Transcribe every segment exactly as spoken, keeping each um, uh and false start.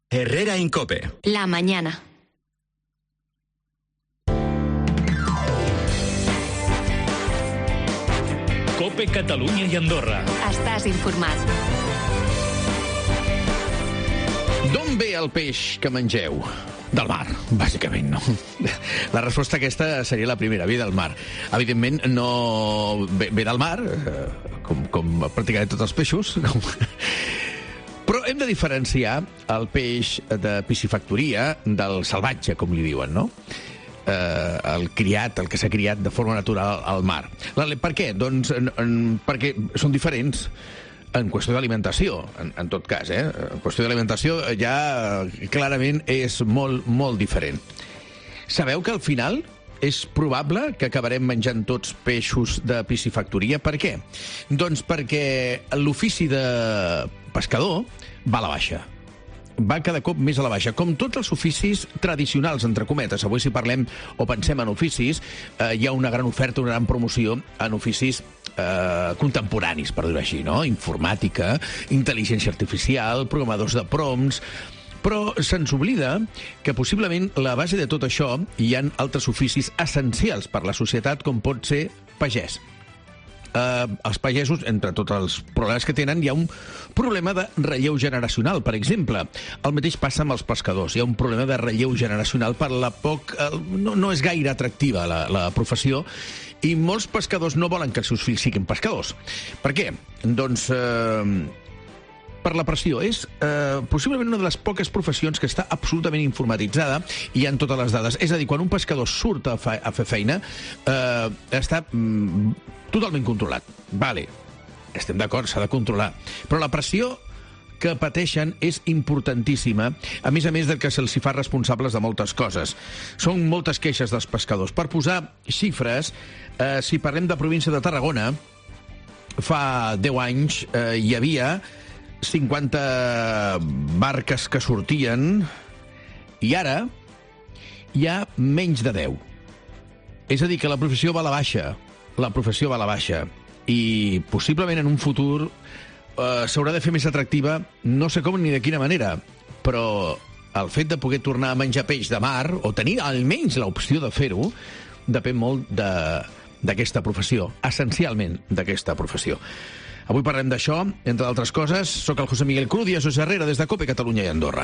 Herrera Incope. La mañana. Cope Catalunya i Andorra. Estàs informat. D'on ve el peix que mengeu? Del mar, bàsicament, no? La resposta aquesta seria la primera, ve del mar. Evidentment, no ve, ve del mar, com, com pràcticament tots els peixos, com... però hem de diferenciar el peix de piscifactoria del salvatge, com li diuen, no? Eh, el criat, el que s'ha criat de forma natural al mar. Per què? Doncs en, en, perquè són diferents en qüestió d'alimentació, en, en tot cas, eh? En qüestió d'alimentació ja clarament és molt, molt diferent. Sabeu que al final és probable que acabarem menjant tots peixos de piscifactoria? Per què? Doncs perquè l'ofici de pescador va a la baixa. Va cada cop més a la baixa. Com tots els oficis tradicionals, entre cometes. Avui, si parlem o pensem en oficis, eh, hi ha una gran oferta, una gran promoció en oficis eh, contemporanis, per dir-ho així, no? Informàtica, intel·ligència artificial, programadors de prompts... Però se'ns oblida que possiblement a la base de tot això hi ha altres oficis essencials per la societat, com pot ser pagès. Uh, els pagesos, entre tots els problemes que tenen, hi ha un problema de relleu generacional, per exemple. El mateix passa amb els pescadors. Hi ha un problema de relleu generacional per la poc... Uh, no, no és gaire atractiva la, la professió, i molts pescadors no volen que els seus fills siguin pescadors. Per què? Doncs... Uh, per la pressió. És eh, possiblement una de les poques professions que està absolutament informatitzada i hi ha totes les dades. És a dir, quan un pescador surt a, fa, a fer feina, eh, està mm, totalment controlat. Vale, estem d'acord, s'ha de controlar. Però la pressió que pateixen és importantíssima, a més a més del que se'ls fa responsables de moltes coses. Són moltes queixes dels pescadors. Per posar xifres, eh, si parlem de província de Tarragona, fa deu anys eh, hi havia cinquanta barques que sortien i ara hi ha menys de deu. És a dir, que la professió va a la baixa. La professió va a la baixa. I possiblement en un futur eh, s'haurà de fer més atractiva, no sé com ni de quina manera, però el fet de poder tornar a menjar peix de mar, o tenir almenys l'opció de fer-ho, depèn molt de, d'aquesta professió, essencialment d'aquesta professió. Avui parlem d'això, entre altres coses. Soc el José Miguel Cruz i això és Herrera des de Cope Catalunya i Andorra.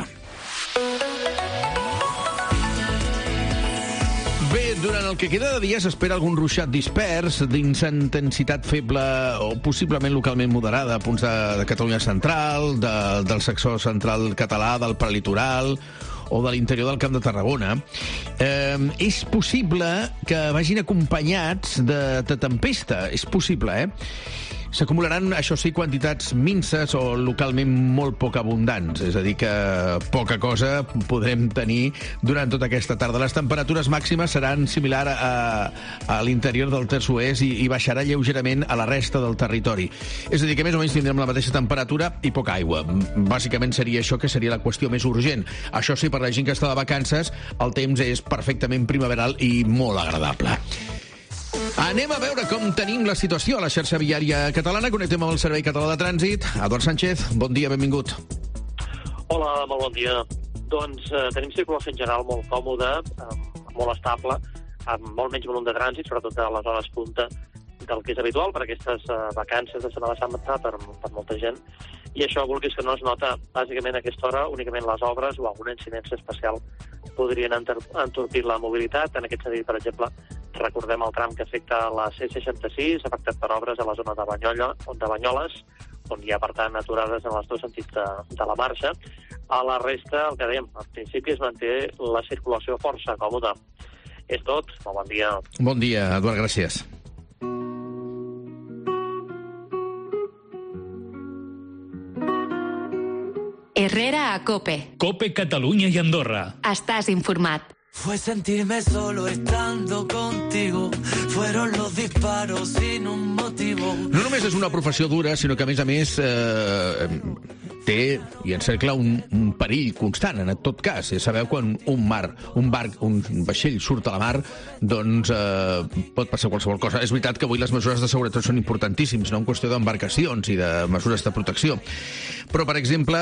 Bé, durant el que queda de dia s'espera algun ruixat dispers dins intensitat feble o possiblement localment moderada a punts de, de Catalunya central, de, del sector central català, del prelitoral o de l'interior del Camp de Tarragona. Eh, és possible que vagin acompanyats de, de tempesta. És possible, eh? S'acumularan, això sí, quantitats minces o localment molt poc abundants. És a dir, que poca cosa podrem tenir durant tota aquesta tarda. Les temperatures màximes seran similar a, a l'interior del terç oest i, i baixarà lleugerament a la resta del territori. És a dir, que més o menys tindrem la mateixa temperatura i poca aigua. Bàsicament seria això que seria la qüestió més urgent. Això sí, per la gent que està de vacances, el temps és perfectament primaveral i molt agradable. Anem a veure com tenim la situació a la xarxa viària catalana. Connectem amb el Servei Català de Trànsit. Eduard Sánchez, bon dia, benvingut. Hola, molt bon dia. Doncs eh, tenim circulació en general molt còmoda, eh, molt estable, amb molt menys volum de trànsit, sobretot a les hores punta del que és habitual per aquestes eh, vacances de Setmana Santa per, per molta gent. I això, vulguis que no, es nota bàsicament a aquesta hora únicament les obres o alguna incidència especial podrien entorpir la mobilitat. En aquest sentit, per exemple, recordem el tram que afecta la C seixanta-sis, afectat per obres a la zona de Banyola, de Banyoles, on hi ha, per tant, aturades en els dos sentits de, de la marxa. A la resta, el que dèiem, al principi es manté la circulació força còmoda. És tot. Molt bon dia. Bon dia, Eduard, gràcies. Herrera a Cope. Cope Catalunya i Andorra. Estàs informat. Fue sentirme solo estando contigo. Fueron los disparos sin un motivo. No només és una professió dura, sinó que, a més a més, eh, té i encercla un, un perill constant, en tot cas. Ja sabeu, quan un mar, un barc, un vaixell surt a la mar, doncs eh, pot passar qualsevol cosa. És veritat que avui les mesures de seguretat són importantíssimes, no en qüestió d'embarcacions i de mesures de protecció. Però, per exemple,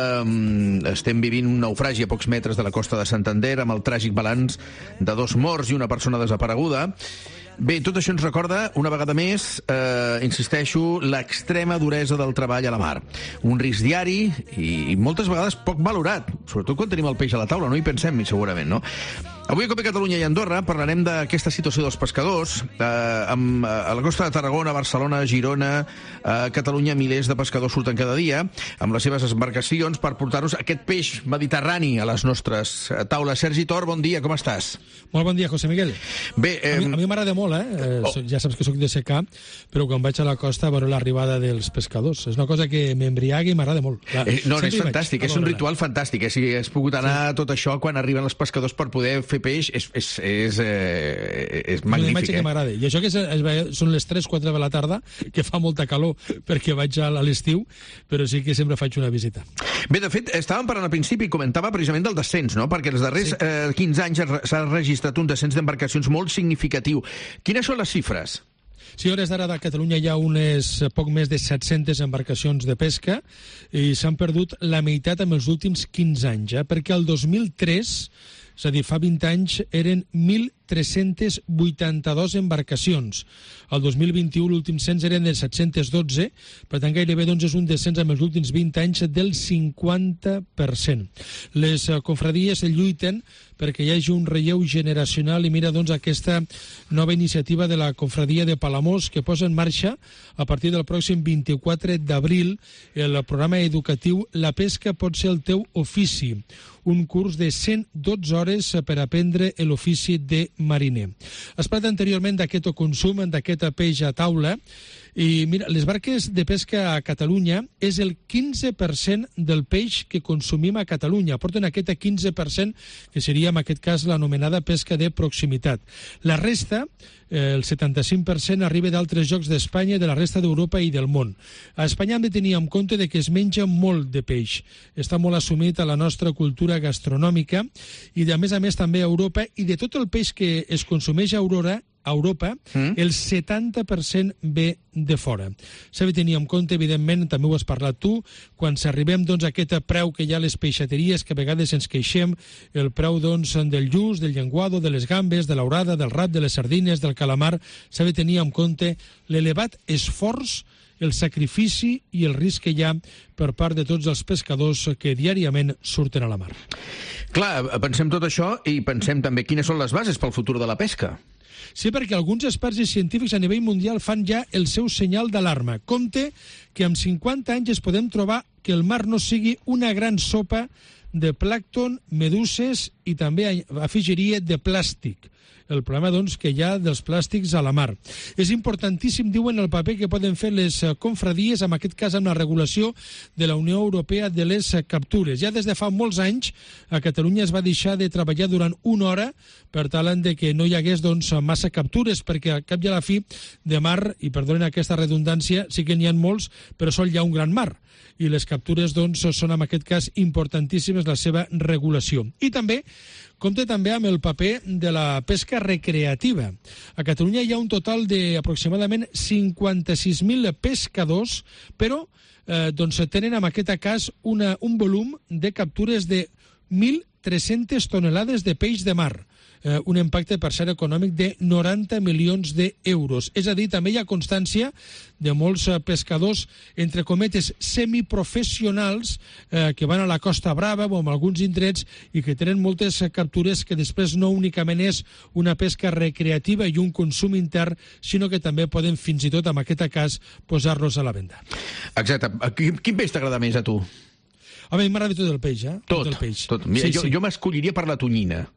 eh, estem vivint un naufragi a pocs metres de la costa de Santander, amb el tràgic balanç de dos morts i una persona desapareguda. Bé, tot això ens recorda, una vegada més, eh, insisteixo, l'extrema duresa del treball a la mar. Un risc diari i, i moltes vegades poc valorat, sobretot quan tenim el peix a la taula, no hi pensem, segurament, no? Avui a Cope Catalunya i Andorra parlarem d'aquesta situació dels pescadors. Eh, amb, a la costa de Tarragona, Barcelona, Girona, a Catalunya, milers de pescadors surten cada dia amb les seves embarcacions per portar-nos aquest peix mediterrani a les nostres taules. Sergi Tor, bon dia, com estàs? Molt bon dia, José Miguel. Bé, eh... A mi, a mi m'agrada molt, eh? eh oh. Ja saps que sóc de secà, però quan vaig a la costa veure l'arribada dels pescadors. És una cosa que m'embriaga i m'agrada molt. La... Eh, no, no, és fantàstic, és un ritual fantàstic. Eh? Si has pogut anar sí. tot això quan arriben els pescadors per poder fer peix, és, és, és, eh, és magnífic. És una imatge eh? que m'agrada. I això que és, és, són les tres quatre de la tarda, que fa molta calor, perquè vaig a l'estiu, però sí que sempre faig una visita. Bé, de fet, estàvem parlant al principi i comentava precisament del descens, no? Perquè els darrers sí. eh, quinze anys s'ha registrat un descens d'embarcacions molt significatiu. Quines són les xifres? Sí, a hores d'ara a Catalunya hi ha unes poc més de set-centes embarcacions de pesca i s'han perdut la meitat en els últims quinze anys, eh? Perquè el dos mil tres, és a dir, fa vint anys, eren mil tres-cents vuitanta-dos embarcacions. El dos mil vint-i-u l'últim cens eren de set-cents dotze, per tant gairebé doncs, és un descens en els últims vint anys del cinquanta per cent. Les eh, confradies lluiten perquè hi hagi un relleu generacional i mira doncs aquesta nova iniciativa de la confradia de Palamós que posa en marxa a partir del pròxim vint-i-quatre d'abril el programa educatiu La pesca pot ser el teu ofici, un curs de cent dotze hores per aprendre l'ofici de mariner. Es parla anteriorment d'aquest consum, d'aquest peix a taula, i mira, les barques de pesca a Catalunya és el quinze per cent del peix que consumim a Catalunya. Porten aquest quinze per cent, que seria en aquest cas l'anomenada pesca de proximitat. La resta, eh, el setanta-cinc per cent, arriba d'altres llocs d'Espanya, de la resta d'Europa i del món. A Espanya hem de tenir en compte de que es menja molt de peix. Està molt assumit a la nostra cultura gastronòmica i, a més a més, també a Europa, i de tot el peix que es consumeix a Aurora, a Europa, mm. el setanta per cent ve de fora. S'ha de tenir en compte, evidentment, també ho has parlat tu, quan s'arribem doncs, a aquest preu que hi ha a les peixateries, que a vegades ens queixem, el preu doncs, del lluç, del llenguado, de les gambes, de l'orada, del rap, de les sardines, del calamar, s'ha de tenir en compte l'elevat esforç, el sacrifici i el risc que hi ha per part de tots els pescadors que diàriament surten a la mar. Clar, pensem tot això i pensem també quines són les bases pel futur de la pesca. Sí, perquè alguns experts i científics a nivell mundial fan ja el seu senyal d'alarma. Compte que amb cinquanta anys es podem trobar que el mar no sigui una gran sopa de plàncton, meduses i també afegiria de plàstic. El problema, doncs, que hi ha dels plàstics a la mar. És importantíssim, diuen, el paper que poden fer les confradies, en aquest cas amb la regulació de la Unió Europea de les captures. Ja des de fa molts anys a Catalunya es va deixar de treballar durant una hora per tal de que no hi hagués doncs, massa captures, perquè al cap i a la fi de mar, i perdonen aquesta redundància, sí que n'hi ha molts, però sol hi ha un gran mar. I les captures doncs, són, en aquest cas, importantíssimes la seva regulació. I també compte també amb el paper de la pesca recreativa. A Catalunya hi ha un total d'aproximadament cinquanta-sis mil pescadors, però eh, doncs tenen en aquest cas una, un volum de captures de mil tres-centes tonelades de peix de mar. Eh, un impacte, per cert, econòmic de noranta milions d'euros. És a dir, també hi ha constància de molts eh, pescadors, entre cometes, semiprofessionals, eh, que van a la Costa Brava o en alguns indrets i que tenen moltes eh, captures que després no únicament és una pesca recreativa i un consum intern, sinó que també poden, fins i tot, en aquest cas, posar-los a la venda. Exacte. Quin, quin peix t'agrada més a tu? A mi m'agrada tot el peix, eh? Tot, tot el peix. Tot. Mira, sí, jo, sí. jo m'escolliria per la tonyina.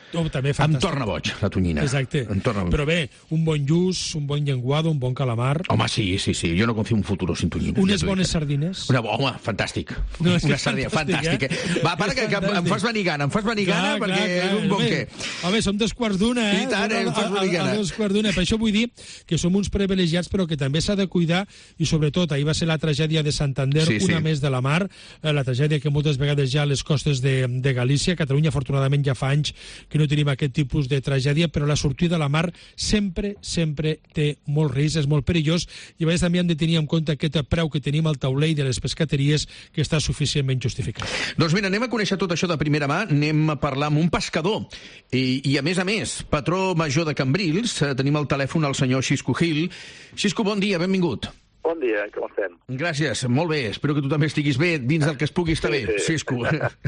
Oh, també em fantàstic. torna boig, la tonyina. Exacte. Em torna... Però bé, un bon lluç, un bon llenguado, un bon calamar... Home, sí, sí, sí. Jo no confio en un futur sin tonyina. Unes bones sardines. Una, home, fantàstic. No, és que una sardina fantàstic, fantàstica. eh? Va, para, que, que em fas venir gana, em fas venir gana, Clar, perquè clar, clar. és un bon Home, què. Home, som dos quarts d'una, eh? I tant, eh, em fas venir gana. A, a, a dos quarts d'una. Per això vull dir que som uns privilegiats, però que també s'ha de cuidar, i sobretot, ahir va ser la tragèdia de Santander, Sí, sí. una més de la mar, eh, la tragèdia que moltes vegades ja a les costes de, de Galícia. Catalunya, afortunadament, ja fa anys que no tenim aquest tipus de tragèdia, però la sortida a la mar sempre, sempre té molt risc, és molt perillós, i a vegades també hem de tenir en compte aquest preu que tenim al taulell de les pescateries, que està suficientment justificat. Doncs mira, anem a conèixer tot això de primera mà, anem a parlar amb un pescador. I, i a més a més, patró major de Cambrils, eh, tenim al telèfon el senyor Xisco Gil. Xisco, bon dia, benvingut. Bon dia, com estem? Gràcies, molt bé. Espero que tu també estiguis bé, dins del que es pugui estar Sí, bé. sí. Xisco.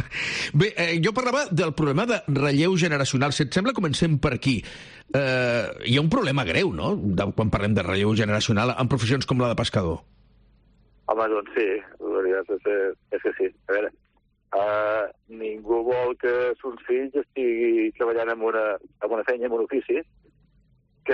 Bé, eh, jo parlava del problema de relleu generacional. Si et sembla, comencem per aquí. Eh, hi ha un problema greu, no?, de, quan parlem de relleu generacional en professions com la de pescador. Home, doncs sí, la veritat és, és que sí. A veure, uh, ningú vol que sos fills estigui treballant en una, en una feina, en un ofici, que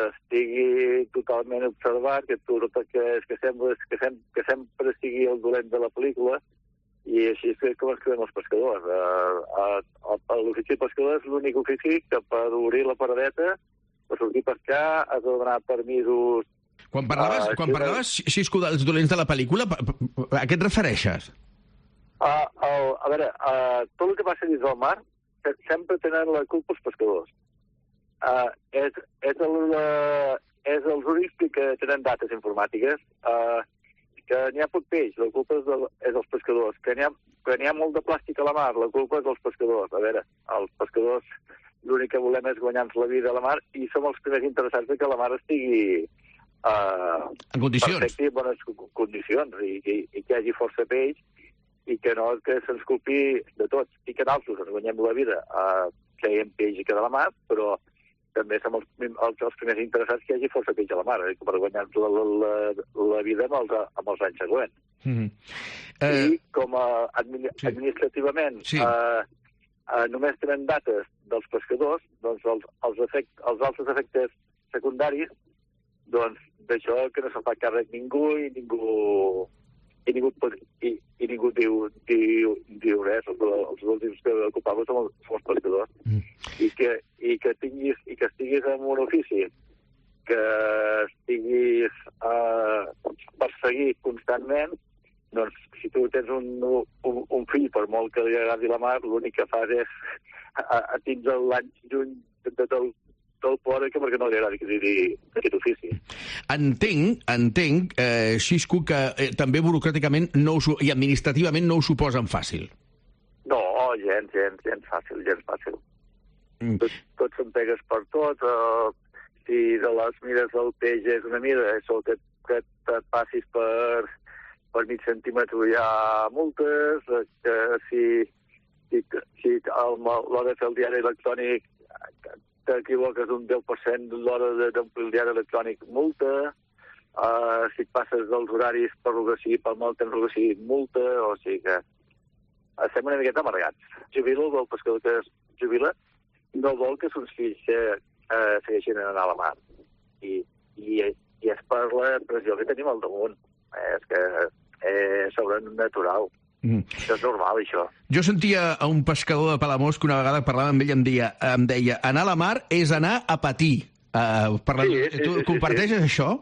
estigui totalment observat, que, tu, que, que, sempre, que, sempre, que sempre sigui el dolent de la pel·lícula, i així és com es queden els pescadors. Uh, uh, L'ofici de pescador és l'únic ofici que per obrir la paradeta, per sortir a pescar, has de donar permisos. Quan parlaves, Uh, quan sí, parlaves Xisco, dels dolents de la pel·lícula, pa- pa- a què et refereixes? Uh, el, a veure, uh, tot el que passa dins del mar se- sempre tenen la culpa els pescadors. Uh, és, és, el, uh, és els únics que, que tenen dates informàtiques, uh, que n'hi ha poc peix, la culpa és, del, és dels pescadors, que n'hi ha, que n'hi ha molt de plàstic a la mar, la culpa és dels pescadors. A veure, els pescadors l'únic que volem és guanyar-nos la vida a la mar i som els primers interessats que la mar estigui uh, En condicions. perfecte i en bones co- condicions i, i, i que hi hagi força peix i que no que se'ns culpi de tots i que nosaltres ens guanyem la vida uh, traient peix i que de la mar, però també som els, els, els primers interessats que hi hagi força peix a la mar, eh, per guanyar la, la, la, la vida amb els, amb els anys següents. Mm -hmm. I eh, com a admini sí. administrativament Sí. eh, eh, només tenen dates dels pescadors, doncs els, els, efect, els altres efectes secundaris, doncs d'això que no se'n fa càrrec ningú i ningú i ningú, pot, i, i ningú diu, diu, diu res. Els, els últims que ocupaven som els, som els pescadors. Mm. I, que, i, que tinguis, I que estiguis en un ofici que estiguis eh, perseguit constantment, doncs si tu tens un, un, un fill, per molt que li agradi la mar, l'únic que fas és a, a tindre l'any lluny de, de, del, del pobre que perquè no li agradi que digui aquest ofici. entenc, entenc, eh, Xisco, que eh, també burocràticament no us, ho- i administrativament no ho suposen fàcil. No, gens, gens, gens fàcil, gens fàcil. Mm. Tot, tot se'n pegues per tot. Uh, si de les mides del peix és una mida, és el que, que et passis per, per mig centímetre hi ha multes, eh, que si, si, si el- l'hora de fer el diari electrònic t'equivoques un deu per cent l'hora de- d'omplir el diari electrònic, multa. Uh, si et passes dels horaris per lo que sigui, pel mal temps, lo que sigui, multa. O sigui que estem una miqueta amargats. Jubila, el pescador que es jubila, no vol que sos fills eh, eh, segueixin anant a la mar. I, i, i és per la pressió que tenim al damunt. Eh, és que és sobrenatural. Mm. Això és normal, això. Jo sentia a un pescador de Palamós que una vegada parlava amb ell i em deia, em deia anar a la mar és anar a patir. Uh, parlant... Sí, sí, tu sí, sí, comparteixes sí. això?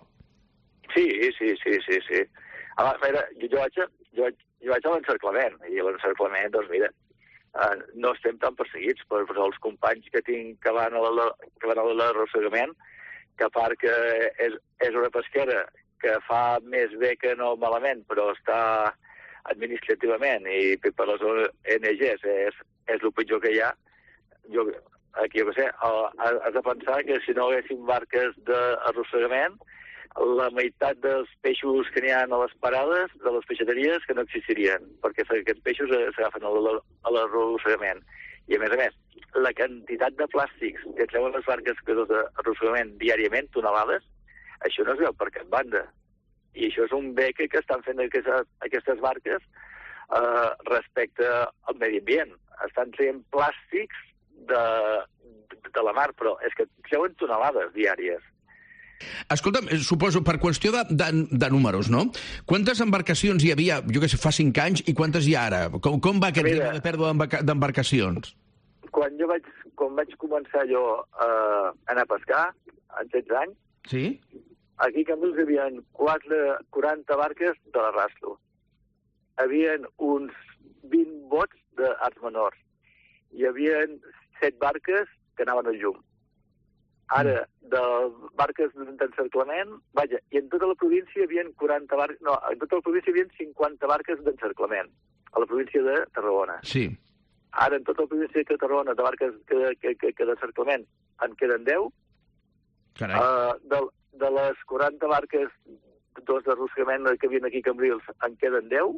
Sí, sí, sí, sí, sí. A veure, jo, jo, vaig, a, jo, vaig, jo vaig a l'encerclament, i a l'encerclament, doncs mira, uh, no estem tan perseguits per, per els companys que tinc que van a la, que van a l'arrossegament, que a part que és, és una pesquera que fa més bé que no malament, però està administrativament i per les O N Ges és, és el pitjor que hi ha. Jo, aquí, jo què sé, has de pensar que si no haguéssim barques d'arrossegament, la meitat dels peixos que n'hi ha a les parades de les peixateries que no existirien, perquè aquests peixos s'agafen a l'arrossegament. I a més a més, la quantitat de plàstics que treuen les barques d'arrossegament diàriament, tonelades, això no es veu per cap banda. I això és un bé que, que estan fent aquestes, aquestes barques eh, respecte al medi ambient. Estan traient plàstics de, de la mar, però és que treuen tonelades diàries. Escolta'm, suposo, per qüestió de, de, de números, no? Quantes embarcacions hi havia, jo què sé, fa cinc anys, i quantes hi ha ara? Com, com va aquest ritme de pèrdua d'embarcacions? Quan jo vaig, quan vaig començar jo a anar a pescar, en setze anys, sí? Aquí a Cambrils hi havia quaranta barques de l'arrastre. Hi havia uns vint bots d'arts menors. Hi havia set barques que anaven al llum. Ara, de barques d'encerclament, vaja, i en tota la província hi havia quaranta barques, no, en tota la província hi havia cinquanta barques d'encerclament, a la província de Tarragona. Sí. Ara, en tota la província de Tarragona, de barques que, que, que, que d'encerclament, en queden deu. Carai. Uh, de, de les quaranta barques dos d'arrossegament que hi havia aquí a Cambrils, en queden deu,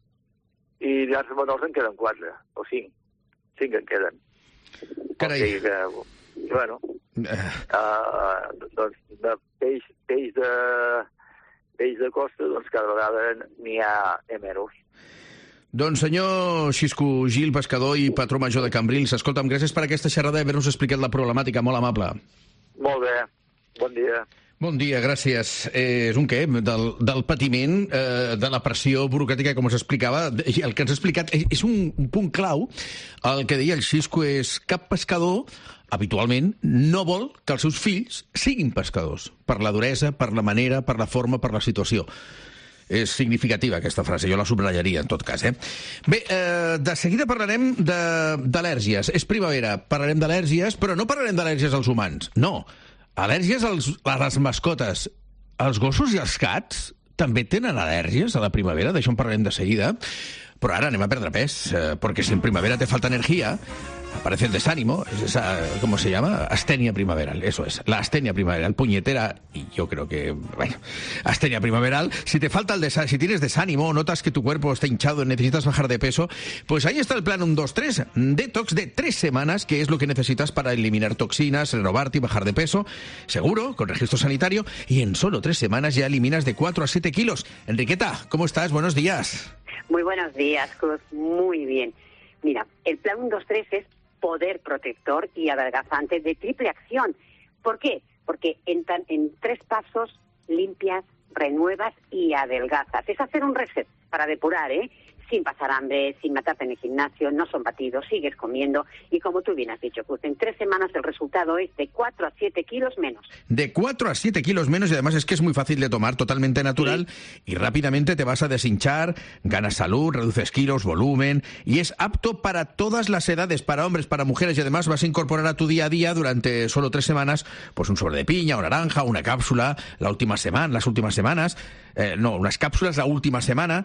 i d'arts menors en queden quatre, o cinc. Cinc en queden. Carai. O sigui que, bueno... Uh, doncs de peix, peix de peix de costa, doncs cada vegada n'hi ha menys. Doncs senyor Xisco Gil, pescador i patró major de Cambrils, escolta'm, gràcies per aquesta xerrada i haver-nos explicat la problemàtica, molt amable. Molt bé, bon dia. Bon dia, gràcies. Eh, és un què? Del, del patiment, eh, de la pressió burocràtica, com us explicava. El que ens ha explicat és un, un punt clau. El que deia el Xisco és cap pescador, habitualment, no vol que els seus fills siguin pescadors. Per la duresa, per la manera, per la forma, per la situació. És significativa aquesta frase, jo la subratllaria en tot cas. Eh? Bé, eh, de seguida parlarem d'al·lèrgies. És primavera, parlarem d'al·lèrgies, però no parlarem d'al·lèrgies als humans, no. Al·lèrgies als, a les mascotes. Els gossos i els gats també tenen al·lèrgies a la primavera, d'això en parlarem de seguida. Però ara anem a perdre pes, eh, perquè si en primavera te falta energia, aparece el desánimo, esa, ¿cómo se llama? Astenia primaveral, eso es, la astenia primaveral, puñetera, y yo creo que, bueno, astenia primaveral. Si te falta el desánimo, si tienes desánimo, notas que tu cuerpo está hinchado, necesitas bajar de peso, pues ahí está el plan uno dos tres, detox de tres semanas, que es lo que necesitas para eliminar toxinas, renovarte y bajar de peso, seguro, con registro sanitario, y en solo tres semanas ya eliminas de cuatro a siete kilos. Enriqueta, ¿cómo estás? Buenos días. Muy buenos días, Cruz. Muy bien. Mira, el plan uno dos tres es poder protector y adelgazante de triple acción. ¿Por qué? Porque en, tan, en tres pasos limpias, renuevas y adelgazas. Es hacer un reset para depurar, ¿eh? Sin pasar hambre, sin matarte en el gimnasio, no son batidos, sigues comiendo y como tú bien has dicho, pues en tres semanas el resultado es de cuatro a siete kilos menos. De cuatro a siete kilos menos y además es que es muy fácil de tomar, totalmente natural, sí. Y rápidamente te vas a deshinchar, ganas salud, reduces kilos, volumen y es apto para todas las edades, para hombres, para mujeres y además vas a incorporar a tu día a día durante solo tres semanas pues un sobre de piña, o naranja, una cápsula, la última semana, las últimas semanas, eh, no, unas cápsulas la última semana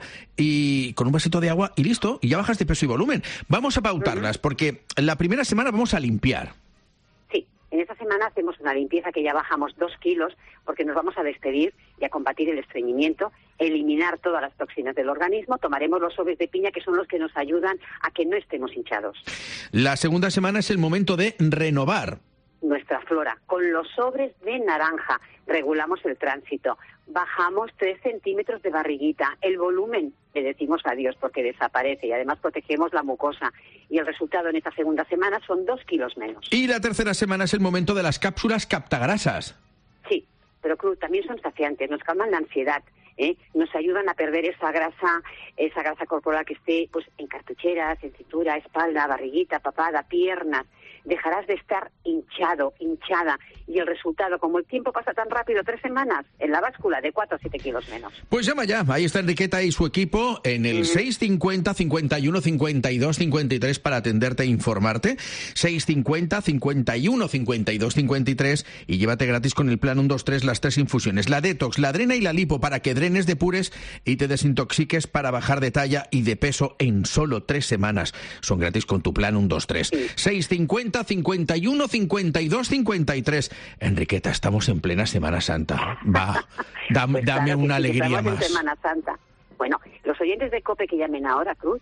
y con un vasito de agua y listo, y ya bajas de peso y volumen. Vamos a pautarlas, porque la primera semana vamos a limpiar. Sí, en esta semana hacemos una limpieza que ya bajamos dos kilos, porque nos vamos a despedir y a combatir el estreñimiento, eliminar todas las toxinas del organismo, tomaremos los sobres de piña, que son los que nos ayudan a que no estemos hinchados. La segunda semana es el momento de renovar nuestra flora. Con los sobres de naranja regulamos el tránsito, bajamos tres centímetros de barriguita, el volumen le decimos adiós porque desaparece y además protegemos la mucosa y el resultado en esta segunda semana son dos kilos menos. Y la tercera semana es el momento de las cápsulas captagrasas. Sí, pero Cruz, también son saciantes, nos calman la ansiedad, ¿eh? Nos ayudan a perder esa grasa, esa grasa corporal que esté pues en cartucheras, en cintura, espalda, barriguita, papada, piernas. Dejarás de estar hinchado, hinchada, y el resultado, como el tiempo pasa tan rápido, tres semanas, en la báscula de cuatro a siete kilos menos. Pues llama ya, ahí está Enriqueta y su equipo en el mm. seis cincuenta, cincuenta y uno, cincuenta y dos, cincuenta y tres para atenderte e informarte, seis cincuenta, cincuenta y uno, cincuenta y dos, cincuenta y tres y llévate gratis con el plan uno dos tres las tres infusiones, la detox, la drena y la lipo para que drenes, depures y te desintoxiques para bajar de talla y de peso en solo tres semanas. Son gratis con tu plan uno dos tres. Sí. seis cincuenta, cincuenta y uno, cincuenta y dos, cincuenta y tres. Enriqueta, estamos en plena Semana Santa. Va, dame, pues dame claro una sí, alegría estamos más. En Semana Santa. Bueno, los oyentes de COPE que llamen ahora, Cruz,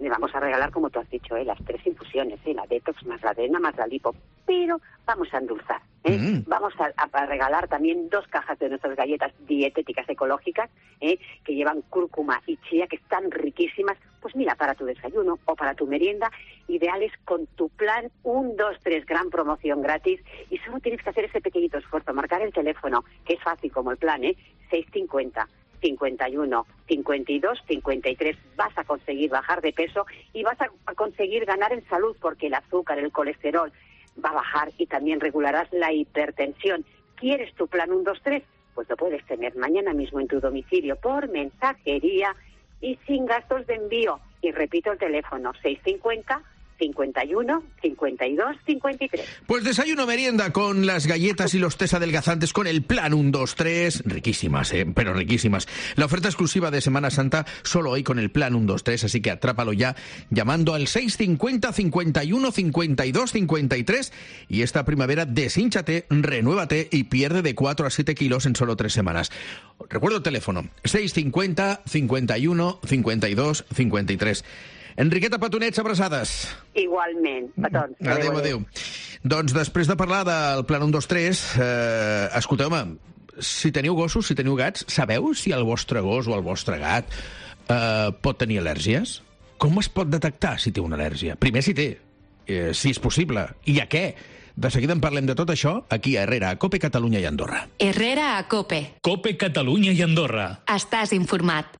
le vamos a regalar, como tú has dicho, ¿eh? las tres infusiones, ¿eh? la detox más la drena más la lipo, pero vamos a endulzar. ¿eh? Mm. Vamos a, a regalar también dos cajas de nuestras galletas dietéticas ecológicas, ¿eh? que llevan cúrcuma y chía, que están riquísimas. Pues mira, para tu desayuno o para tu merienda, ideales con tu plan uno, dos, tres, gran promoción gratis, y solo tienes que hacer ese pequeñito esfuerzo, marcar el teléfono, que es fácil como el plan, ¿eh? seis cincuenta, cincuenta y uno, cincuenta y dos, cincuenta y tres. Vas a conseguir bajar de peso y vas a, a conseguir ganar en salud, porque el azúcar, el colesterol va a bajar, y también regularás la hipertensión. ¿Quieres tu plan uno, dos, tres? Pues lo puedes tener mañana mismo en tu domicilio por mensajería y sin gastos de envío. Y repito el teléfono, seis cincuenta, cincuenta y uno, cincuenta y dos, cincuenta y tres. Pues desayuno merienda con las galletas y los tés adelgazantes con el plan uno, dos, tres. Riquísimas, eh, pero riquísimas. La oferta exclusiva de Semana Santa solo hoy con el plan uno, dos, tres, así que atrápalo ya llamando al seis cincuenta, cincuenta y uno, cincuenta y dos, cincuenta y tres. Y esta primavera deshínchate, renuévate y pierde de cuatro a siete kilos en solo tres semanas. Recuerdo el teléfono, seis cincuenta, cincuenta y uno, cincuenta y dos, cincuenta y tres. Enriqueta Petonets, abraçades. Igualment, petons. Adéu, adéu. Doncs després de parlar del plan uno, dos, tres, eh, escolteu-me, si teniu gossos, si teniu gats, sabeu si el vostre gos o el vostre gat eh, pot tenir al·lèrgies? Com es pot detectar si té una al·lèrgia? Primer si té, eh, si és possible, i a què? De seguida en parlem de tot això aquí a Herrera, a COPE, Catalunya i Andorra. Herrera a COPE. COPE, Catalunya i Andorra. Estàs informat.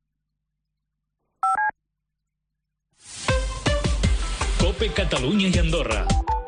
COPE, Catalunya i Andorra.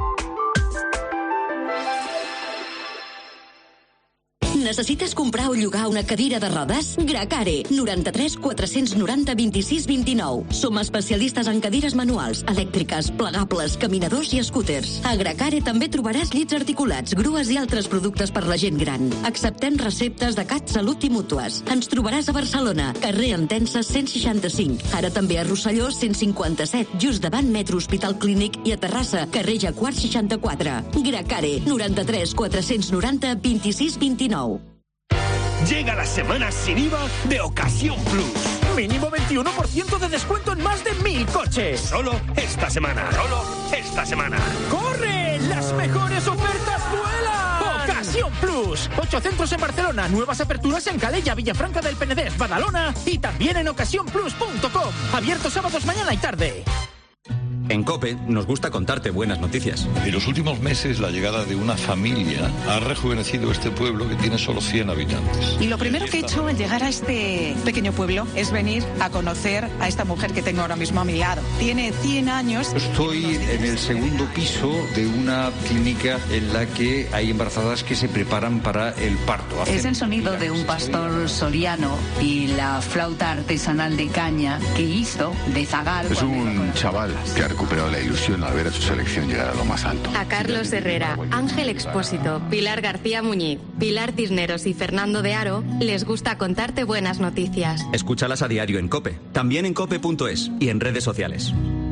Necessites comprar o llogar una cadira de rodes? Gracare, noranta-tres quatre-cents noranta vint-i-sis vint-i-nou. Som especialistes en cadires manuals, elèctriques, plegables, caminadors i scooters. A Gracare també trobaràs llits articulats, grues i altres productes per la gent gran. Acceptem receptes de CatSalut i mútues. Ens trobaràs a Barcelona, carrer Entença cent seixanta-cinc. Ara també a Rosselló cent cinquanta-set, just davant Metro Hospital Clínic, i a Terrassa, carrer Jacquard seixanta-quatre. Gracare, noranta-tres quatre-cents noranta vint-i-sis vint-i-nou. Llega la semana sin I V A de Ocasión Plus. Mínimo veintiuno por ciento de descuento en más de mil coches. Solo esta semana. Solo esta semana. ¡Corre! ¡Las mejores ofertas vuelan! Ocasión Plus. Ocho centros en Barcelona. Nuevas aperturas en Calella, Villafranca del Penedès, Badalona y también en ocasión plus punto com. Abierto sábados, mañana y tarde. En COPE nos gusta contarte buenas noticias. En los últimos meses, la llegada de una familia ha rejuvenecido este pueblo que tiene solo cien habitantes. Y lo primero que he hecho al llegar a este pequeño pueblo es venir a conocer a esta mujer que tengo ahora mismo a mi lado. Tiene cien años. Estoy en el segundo piso de una clínica en la que hay embarazadas que se preparan para el parto. Es el sonido de un pastor soriano y la flauta artesanal de caña que hizo de zagal. Es un chaval que ha recuperado la ilusión al ver a su selección llegar a lo más alto. A Carlos Herrera, Ángel Expósito, Pilar García Muñiz, Pilar Cisneros y Fernando de Aro les gusta contarte buenas noticias. Escúchalas a diario en COPE, también en cope punto es y en redes sociales.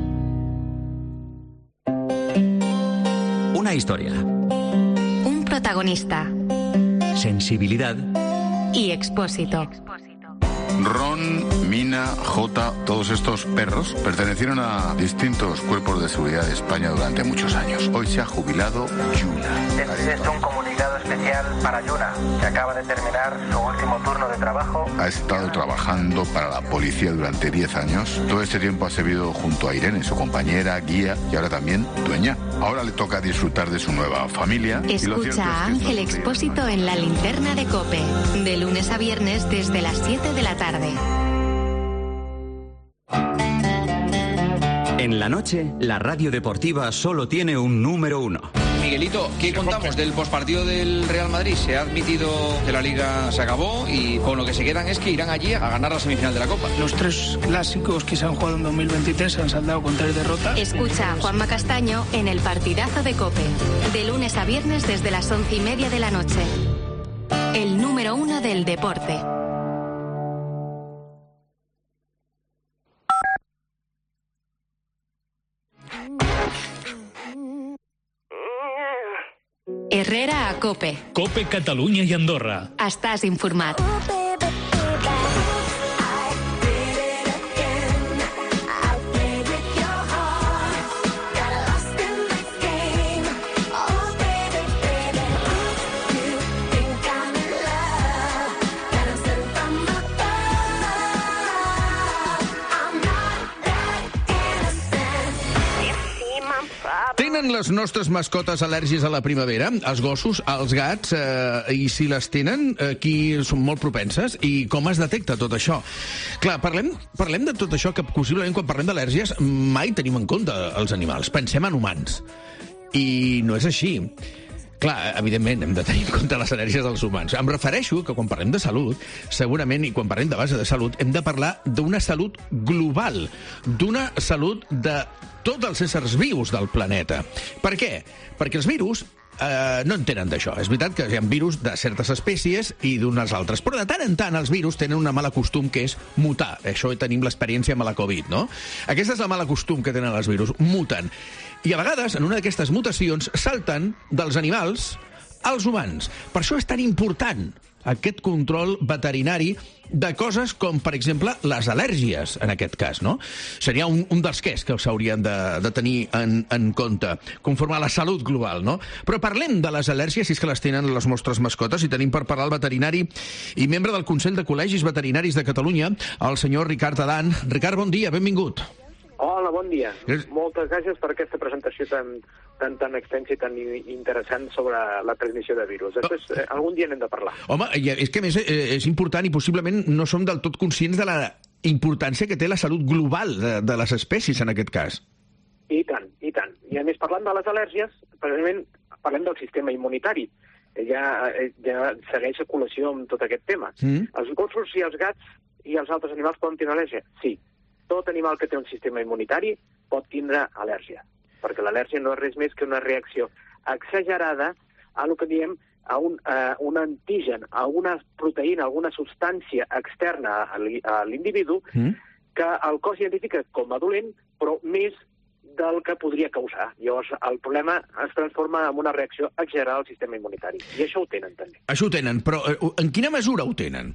Una historia. Un protagonista. Sensibilidad. Y Expósito. Ron, Mina, Jota, todos estos perros pertenecieron a distintos cuerpos de seguridad de España durante muchos años. Hoy se ha jubilado Yuna. Este es un comunicado especial para Yuna, que acaba de terminar su último turno de trabajo. Ha estado trabajando para la policía durante diez años. Todo este tiempo ha servido junto a Irene, su compañera, guía y ahora también dueña. Ahora le toca disfrutar de su nueva familia. Escucha a Ángel Expósito en La Linterna de COPE, de lunes a viernes desde las siete de la tarde. En la noche, la radio deportiva solo tiene un número uno. Miguelito, ¿qué contamos del pospartido del Real Madrid? Se ha admitido que la Liga se acabó y con lo que se quedan es que irán allí a ganar la semifinal de la Copa. Los tres clásicos que se han jugado en dos mil veintitrés se han saldado con tres derrotas. Escucha a Juanma Castaño en El Partidazo de COPE, de lunes a viernes desde las once y media de la noche. El número uno del deporte. Herrera a COPE. COPE, Catalunya i Andorra. Estàs informat. Tenen les nostres mascotes al·lèrgies a la primavera? Els gossos, els gats, eh, i si les tenen, aquí són molt propenses? I com es detecta tot això? Clar, parlem, parlem de tot això que possiblement quan parlem d'al·lèrgies mai tenim en compte els animals. Pensem en humans. I no és així. Clar, evidentment, hem de tenir en compte les al·lèrgies dels humans. Em refereixo que quan parlem de salut, segurament, i quan parlem de base de salut, hem de parlar d'una salut global, d'una salut de tots els éssers vius del planeta. Per què? Perquè els virus eh, no en tenen d'això. És veritat que hi ha virus de certes espècies i d'unes altres, però de tant en tant els virus tenen una mala costum que és mutar. Això tenim l'experiència amb la Covid, no? Aquesta és la mala costum que tenen els virus, muten. I a vegades, en una d'aquestes mutacions, salten dels animals als humans. Per això és tan important aquest control veterinari de coses com, per exemple, les al·lèrgies, en aquest cas, no? Seria un, un dels quès que s'haurien de, de tenir en, en compte, conforme a la salut global, no? Però parlem de les al·lèrgies, si és que les tenen les nostres mascotes, i tenim per parlar el veterinari i membre del Consell de Col·legis Veterinaris de Catalunya, el senyor Ricard Adan. Ricard, bon dia, benvingut. Hola, bon dia. Moltes gràcies per aquesta presentació tan, tan, tan extensa i tan interessant sobre la transmissió de virus. Després, eh, algun dia n'hem de parlar. Home, és que a més eh, és important i possiblement no som del tot conscients de la importància que té la salut global de, de les espècies en aquest cas. I tant, i tant. I a més, parlant de les al·lèrgies, precisament parlem del sistema immunitari. Ja, ja segueix a col·lació amb tot aquest tema. Mm. Els gossos i els gats i els altres animals poden tenir al·lèrgia? Sí. Tot animal que té un sistema immunitari pot tindre al·lèrgia, perquè l'al·lèrgia no és res més que una reacció exagerada a el que diem a un, a un antigen, a una proteïna, a alguna substància externa a l'individu mm. que el cos identifica com a dolent, però més del que podria causar. Llavors, el problema es transforma en una reacció exagerada al sistema immunitari. I això ho tenen, també. Això ho tenen, però en quina mesura ho tenen?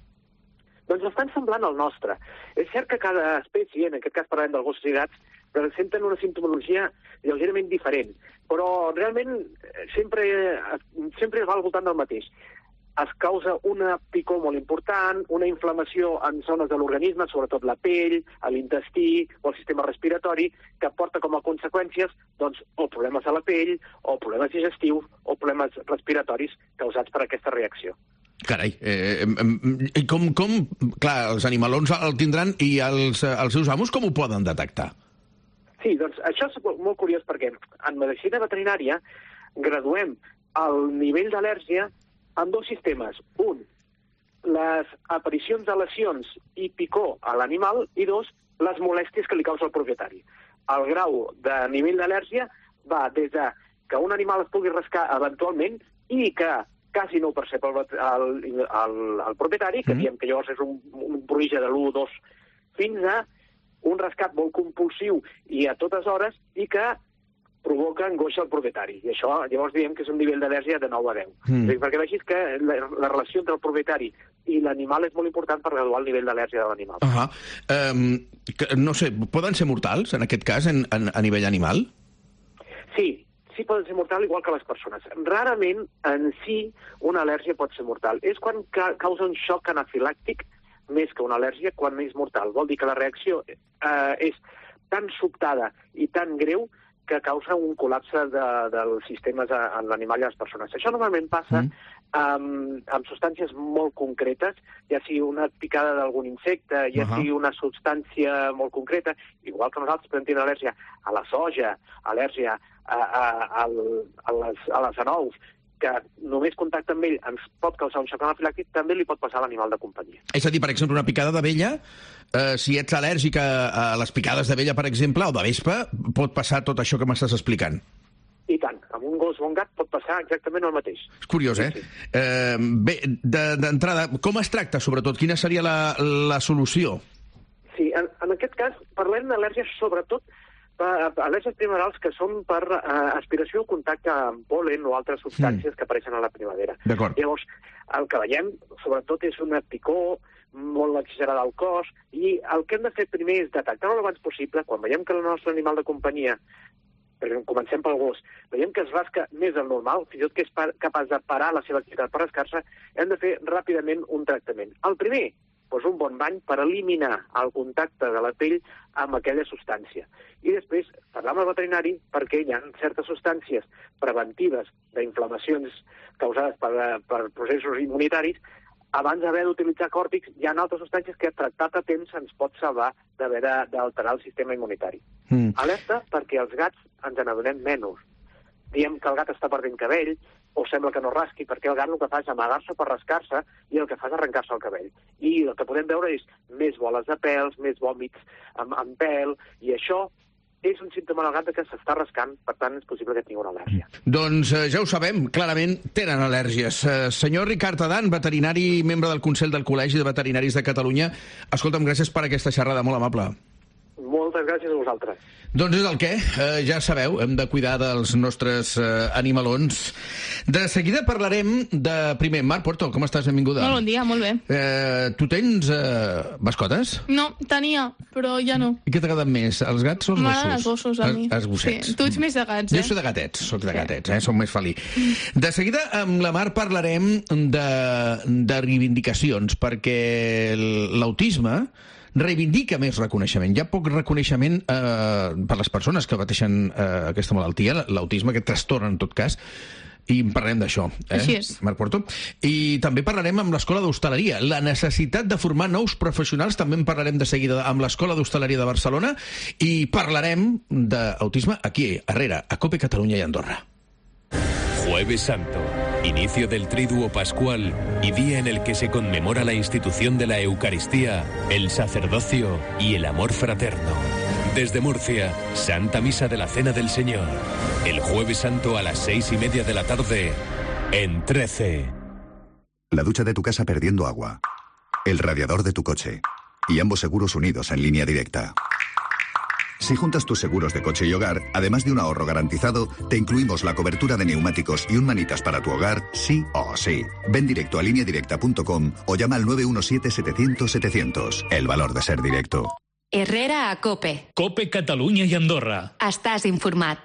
Doncs estan semblant al nostre. És cert que cada espècie, en aquest cas parlem dels gossos i gats, presenten una simptomologia lleugerament diferent, però realment sempre, sempre va al voltant del mateix. Es causa una picor molt important, una inflamació en zones de l'organisme, sobretot la pell, l'intestí o el sistema respiratori, que porta com a conseqüències doncs, o problemes a la pell, o problemes digestius, o problemes respiratoris causats per aquesta reacció. Carai, eh, eh, com, com... Clar, els animalons el tindran i els, els seus amos com ho poden detectar? Sí, doncs això és molt curiós perquè en medicina veterinària graduem el nivell d'al·lèrgia en dos sistemes. Un, les aparicions de lesions i picor a l'animal, i dos, les molèsties que li causa el propietari. El grau de nivell d'al·lèrgia va des de que un animal es pugui rascar eventualment i que quasi no ho percep el, el, el, el propietari, que mm. diem que llavors és un, un pruïja de l'u o dos, fins a un rascat molt compulsiu i a totes hores i que provoca angoixa al propietari. I això llavors diem que és un nivell d'al·lèrgia de nou a deu. Mm. Perquè vegis que la, la relació entre el propietari i l'animal és molt important per graduar el nivell d'al·lèrgia de l'animal. Uh -huh. um, que, no sé, poden ser mortals, en aquest cas, en, en, a nivell animal? Sí, sí poden ser mortals igual que les persones. Rarament, en si, una al·lèrgia pot ser mortal. És quan ca causa un xoc anafilàctic més que una al·lèrgia, quan és mortal. Vol dir que la reacció eh, és tan sobtada i tan greu que causa un col·lapse de, dels sistemes en l'animal i les persones. Això normalment passa mm. amb, amb substàncies molt concretes, ja sigui una picada d'algun insecte, ja uh -huh. sigui una substància molt concreta, igual que nosaltres podem tenir al·lèrgia a la soja, al·lèrgia a, a, a, a, les, a les anous, que només contacte amb ell ens pot causar un xoc anafilàctic, també li pot passar a l'animal de companyia. És a dir, per exemple, una picada d'abella, eh, si ets al·lèrgic a, a les picades d'abella, per exemple, o de vespa, pot passar tot això que m'estàs explicant. I tant. Amb un gos o un gat pot passar exactament el mateix. És curiós, eh? Sí, sí. eh bé, d'entrada, de, com es tracta, sobretot? Quina seria la, la solució? Sí, en, en aquest cas parlem d'al·lèrgies sobretot al·lèrgies primarals que són per eh, aspiració o contacte amb pol·len o altres substàncies mm. que apareixen a la primavera. Llavors, el que veiem, sobretot, és una picor molt exagerada al cos, i el que hem de fer primer és detectar-ho l'abans possible. Quan veiem que el nostre animal de companyia, per exemple, comencem pel gos, veiem que es rasca més del normal, fins i tot que és capaç de parar la seva activitat per rascar-se, hem de fer ràpidament un tractament. El primer, doncs un bon bany per eliminar el contacte de la pell amb aquella substància. I després parlar amb el veterinari perquè hi ha certes substàncies preventives d'inflamacions causades per, per processos immunitaris. Abans d'haver d'utilitzar còrtics, hi ha altres substàncies que tractat a temps ens pot salvar d'haver d'alterar el sistema immunitari. Mm. Alerta perquè els gats ens n'adonem menys. Diem que el gat està perdent cabell, o sembla que no rasqui, perquè el gat el que fa és amagar-se per rascar-se i el que fa és arrencar-se el cabell. I el que podem veure és més boles de pèls, més vòmits amb, amb pèl, i això és un símptoma del gat que s'està rascant, per tant és possible que tingui una al·lèrgia. Doncs eh, ja ho sabem, clarament tenen al·lèrgies. Eh, senyor Ricard Adan, veterinari, membre del Consell del Col·legi de Veterinaris de Catalunya, escolta'm, gràcies per aquesta xerrada, molt amable. Moltes gràcies a vosaltres. Doncs és el què, eh, ja sabeu, hem de cuidar dels nostres eh, animalons. De seguida parlarem de... Primer, Mar Puerto, com estàs? Benvinguda. Molt bon dia, molt bé. Eh, tu tens eh, mascotes? No, tenia, però ja no. I què t'agraden més, els gats o els gossos? M'agraden els gossos, a mi. Els, els gossets. Sí, tu ets més de gats, eh? Jo soc de gatets, soc de sí. gatets, eh? Som més felí. De seguida, amb la Mar parlarem de, de reivindicacions, perquè l'autisme reivindica més reconeixement. Hi ha poc reconeixement eh, per les persones que pateixen eh, aquesta malaltia, l'autisme, aquest trastorn en tot cas, i en parlarem d'això, eh? Així és. Marc Porto. I també parlarem amb l'Escola d'Hostaleria. La necessitat de formar nous professionals, també en parlarem de seguida amb l'Escola d'Hostaleria de Barcelona, i parlarem d'autisme aquí, a Herrera, a COPE Catalunya i Andorra. Jueves Santo, inicio del Triduo Pascual y día en el que se conmemora la institución de la Eucaristía, el sacerdocio y el amor fraterno. Desde Murcia, Santa Misa de la Cena del Señor. El Jueves Santo a las seis y media de la tarde, en trece. La ducha de tu casa perdiendo agua. El radiador de tu coche. Y ambos seguros unidos en línea directa. Si juntas tus seguros de coche y hogar, además de un ahorro garantizado, te incluimos la cobertura de neumáticos y un manitas para tu hogar, sí o sí. Ven directo a línea directa punto com o llama al nueve uno siete setecientos setecientos. El valor de ser directo. Herrera a COPE. COPE Catalunya i Andorra. Estàs informat.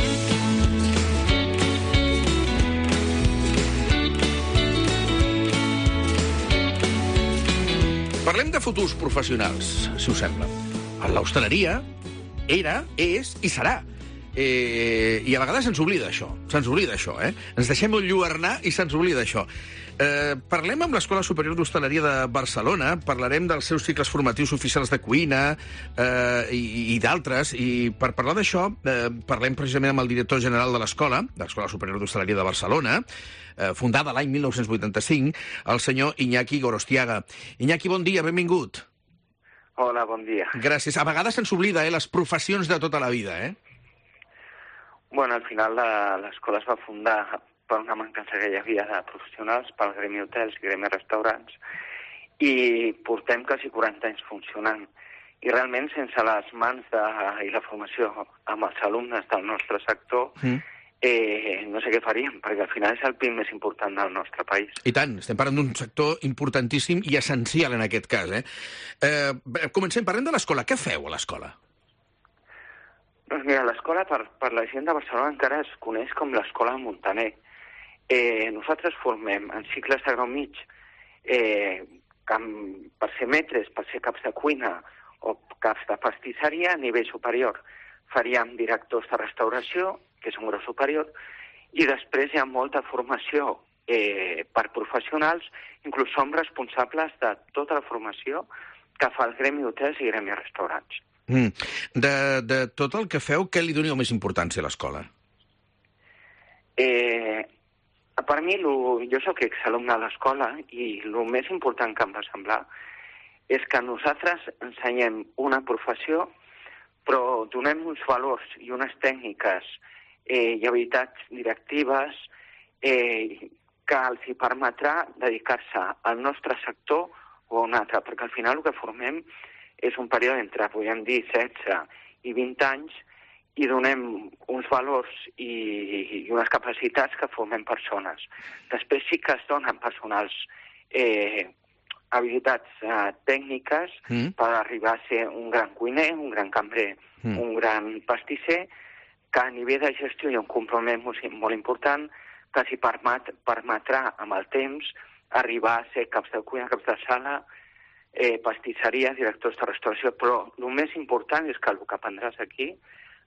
Parlem de futurs professionals, si us sembla. L'hostaleria era, és i serà. Eh, I a vegades se'ns oblida això. Se'ns oblida això, eh? Ens deixem enlluernar i se'ns oblida això. Eh, parlem amb l'Escola Superior d'Hostaleria de Barcelona, parlarem dels seus cicles formatius oficials de cuina eh, i, i d'altres, i per parlar d'això eh, parlem precisament amb el director general de l'Escola, de l'Escola Superior d'Hostaleria de Barcelona, eh, fundada l'any mil nou-cents vuitanta-cinc, el senyor Iñaki Gorostiaga. Iñaki, bon dia, benvingut. Hola, bon dia. Gràcies. A vegades se'ns oblida, eh, les professions de tota la vida, eh? Bueno, al final l'escola es va fundar per una mancança que hi havia de professionals pel gremi hotels i gremi restaurants, i portem quasi quaranta anys funcionant. I realment, sense les mans de, i la formació amb els alumnes del nostre sector, mm. eh, no sé què faríem, perquè al final és el P I B més important del nostre país. I tant, estem parlant d'un sector importantíssim i essencial en aquest cas. Eh? Eh, comencem, parlem de l'escola. Què feu a l'escola? Doncs mira, l'escola per, per la gent de Barcelona encara es coneix com l'escola de Montaner. Eh, nosaltres formem en cicles de grau mig eh, per ser metres, per ser caps de cuina o caps de pastisseria a nivell superior. Faríem directors de restauració, que és un grau superior, i després hi ha molta formació eh, per professionals, inclús som responsables de tota la formació que fa el gremi hotels i gremi restaurants. Mm. De, de tot el que feu, què li doníeu més importància a l'escola? Eh, per mi, lo, jo soc exalumne a l'escola i el més important que em va semblar és que nosaltres ensenyem una professió, però donem uns valors i unes tècniques eh, i habilitats directives eh, que els hi permetrà dedicar-se al nostre sector o a un altre, perquè al final el que formem és un període entre, podríem dir, setze i vint anys, i donem uns valors i, i unes capacitats que formem persones. Després sí que es donen personals eh, habilitats eh, tècniques mm. per arribar a ser un gran cuiner, un gran cambrer, mm. un gran pastisser, que a nivell de gestió hi ha un compromís molt important que s'hi permet, permetrà amb el temps arribar a ser caps de cuina, caps de sala, eh, pastisseria, directors de restauració, però el més important és que el que aprendràs aquí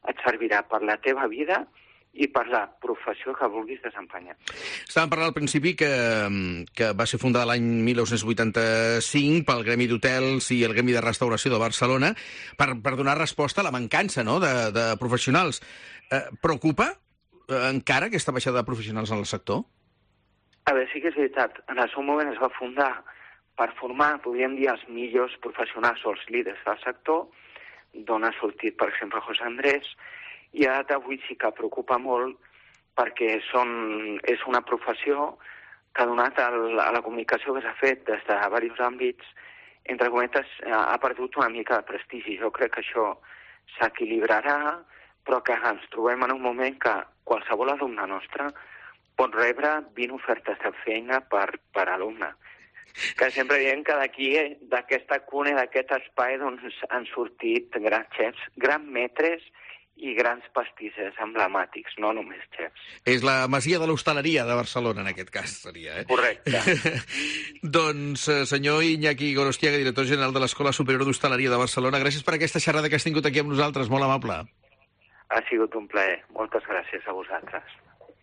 et servirà per la teva vida i per la professió que vulguis desempenyar. Estàvem parlant al principi que, que va ser fundada l'any mil nou-cents vuitanta-cinc pel Gremi d'Hotels i el Gremi de Restauració de Barcelona per, per donar resposta a la mancança, no?, de, de professionals. Eh, preocupa eh, encara aquesta baixada de professionals en el sector? A veure, sí que és veritat. En el seu moment es va fundar per formar, podríem dir, els millors professionals o els líders del sector, d'on ha sortit, per exemple, José Andrés, i a data d'avui sí que preocupa molt perquè són, és una professió que ha donat el, a la comunicació que s'ha fet des de diversos àmbits, entre cometes, ha perdut una mica de prestigi. Jo crec que això s'equilibrarà, però que ens trobem en un moment que qualsevol alumne nostre pot rebre vint ofertes de feina per, per alumne. Que sempre diem que d'aquí, d'aquesta cuna, d'aquest espai, doncs, han sortit grans xefs, grans metres i grans pastissers emblemàtics, no només xefs. És la masia de l'hostaleria de Barcelona, en aquest cas, seria, eh? Correcte. Doncs, senyor Iñaki Gorostiaga, director general de l'Escola Superior d'Hostaleria de Barcelona, gràcies per aquesta xerrada que has tingut aquí amb nosaltres, molt amable. Ha sigut un plaer. Moltes gràcies a vosaltres.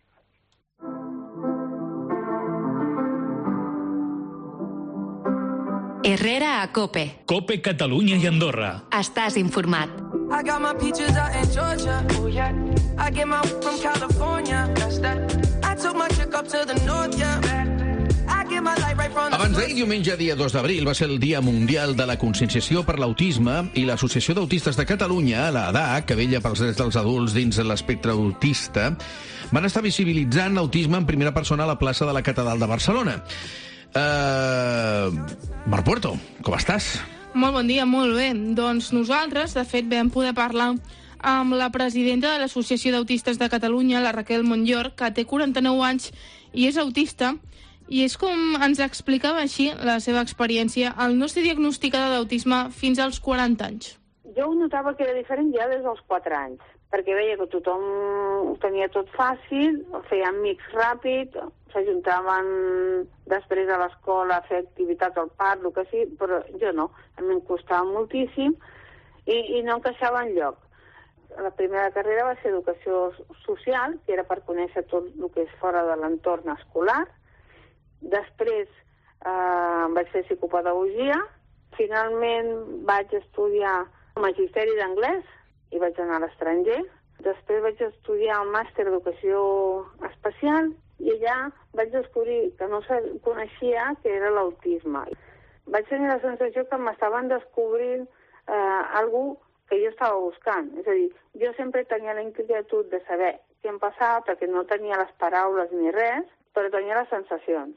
Herrera a COPE. COPE Catalunya i Andorra. Estàs informat. I got my peaches out in Georgia. Oh yeah. I get my from California. That's that. I took my chick up to the north, yeah. Abans d'ahir, diumenge, dia dos d'abril, va ser el Dia Mundial de la Conscienciació per l'Autisme i l'Associació d'Autistes de Catalunya, la A D A C, que vetlla pels drets dels adults dins de l'espectre autista, van estar visibilitzant l'autisme en primera persona a la plaça de la Catedral de Barcelona. Uh, Mar Puerto, com estàs? Molt bon dia, molt bé. Doncs nosaltres, de fet, vam poder parlar amb la presidenta de l'Associació d'Autistes de Catalunya, la Raquel Montllor, que té quaranta-nou anys i és autista, i és com ens explicava així la seva experiència al no ser diagnosticada d'autisme fins als quaranta anys. Jo ho notava que era diferent ja des dels quatre anys, perquè veia que tothom ho tenia tot fàcil, feia amics ràpid, s'ajuntaven després a l'escola a fer activitats al parc, el que sigui, però jo no, a mi em costava moltíssim i, i no encaixava enlloc. La primera carrera va ser Educació Social, que era per conèixer tot el que és fora de l'entorn escolar. Després eh, vaig fer psicopedagogia, finalment vaig estudiar Magisteri d'Anglès i vaig anar a l'estranger. Després vaig estudiar el màster d'Educació Especial i allà vaig descobrir que no se coneixia què era l'autisme. Vaig tenir la sensació que m'estaven descobrint eh, algú que jo estava buscant. És a dir, jo sempre tenia la inquietud de saber què em passava perquè no tenia les paraules ni res, però tenia les sensacions.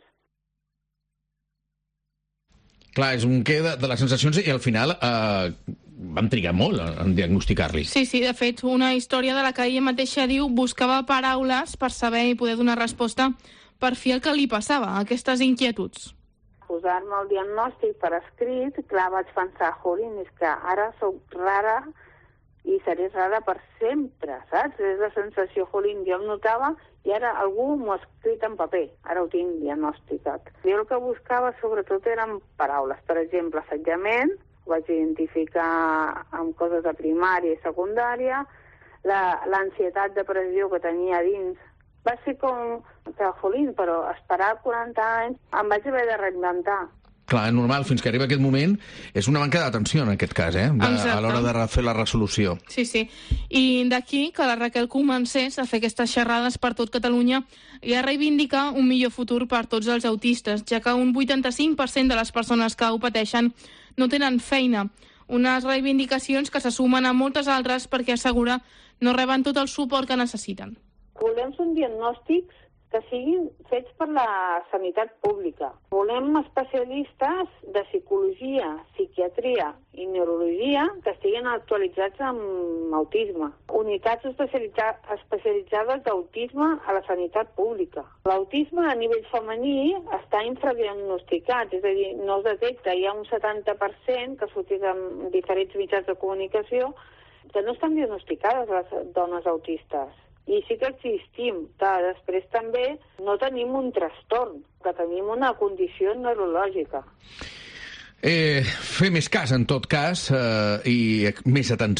Clar, és un què de, de les sensacions i al final eh, vam trigar molt en diagnosticar-li. Sí, sí, de fet, una història de la que ella mateixa diu buscava paraules per saber i poder donar resposta per fi el que li passava, aquestes inquietuds. Posar-me el diagnòstic per escrit, clar, vaig pensar, jolín, és que ara soc rara i seré rara per sempre, saps? És la sensació, jolín, jo em notava i ara algú m'ho ha escrit en paper, ara ho tinc diagnosticat. Jo el que buscava sobretot eren paraules, per exemple, assetjament, ho vaig identificar amb coses de primària i secundària, l'ansietat, depressió que tenia dins. Va ser com que, jolín, però esperar quaranta anys em vaig haver de reinventar. Clar, normal, fins que arriba aquest moment, és una manca d'atenció en aquest cas, eh? De, a l'hora de fer la resolució. Sí, sí. I d'aquí que la Raquel comencés a fer aquestes xerrades per tot Catalunya i a reivindicar un millor futur per tots els autistes, ja que un vuitanta-cinc per cent de les persones que ho pateixen no tenen feina. Unes reivindicacions que se sumen a moltes altres perquè assegura no reben tot el suport que necessiten. Volem fer diagnòstics que siguin fets per la sanitat pública. Volem especialistes de psicologia, psiquiatria i neurologia que estiguin actualitzats amb autisme. Unitats especialitzades d'autisme a la sanitat pública. L'autisme a nivell femení està infradiagnosticat, és a dir, no es detecta. Hi ha un setanta per cent que sortit en diferents mitjans de comunicació que no estan diagnosticades les dones autistes. I sí que existim, que després també no tenim un trastorn, que tenim una condició neurològica. Eh, fer més cas, en tot cas, eh, i més atenció,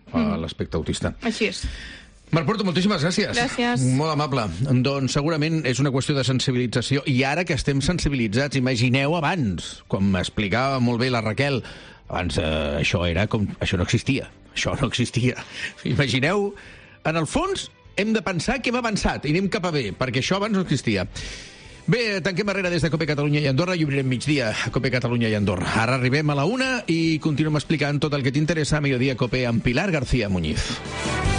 a mm. l'aspecte autista. Així és. Marc Porto, moltíssimes gràcies. Gràcies. Molt amable. Doncs segurament és una qüestió de sensibilització. I ara que estem sensibilitzats, imagineu abans, com m'explicava molt bé la Raquel, abans eh, això era com... Això no existia. Això no existia. Imagineu, en el fons, hem de pensar que hem avançat i anem cap a bé, perquè això abans no existia. Bé, tanquem barrera des de Cope Catalunya i Andorra i obrirem migdia a Cope Catalunya i Andorra. Ara arribem a la una i continuem explicant tot el que t'interessa a Mediodía Cope amb Pilar García Muñiz.